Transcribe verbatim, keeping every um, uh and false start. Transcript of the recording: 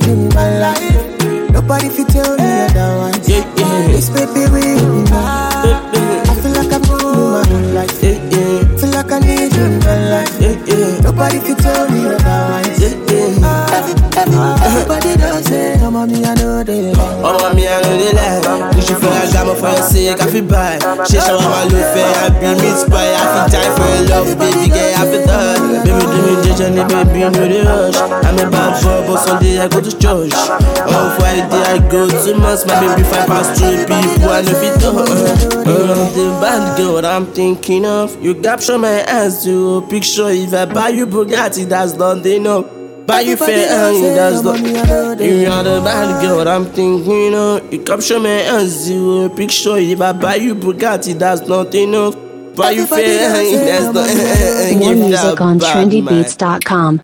need in my life. Nobody fit tell me otherwise. Yeah, yeah. This baby with me now. I feel like I'm in my own life. Yeah, yeah. Feel like I need you in my life. Yeah, yeah. Nobody fit tell me otherwise. Yeah, yeah. Everybody does say, oh mommy, I know they lie. Oh mommy, I know they lie. You should feel like I'm a for your sake, I feel bad. She show my love fair, I be inspired. I feel die for your love, baby girl, I feel that. Baby, do me the journey, baby, you know the rush. I'm a bad boy, but Sunday I go to church. On Friday I go to mass, my baby five past three people, I know fit up. I'm the bad girl I'm thinking of. You capture my ass to a picture. If I buy you Bugatti, that's not enough. Buy you fair, that's not. You are the bad girl I'm thinking of. You capture my ass to a picture. If I buy you Bugatti, that's not enough. Buy you fair, that's not. More music on trendy beats dot com.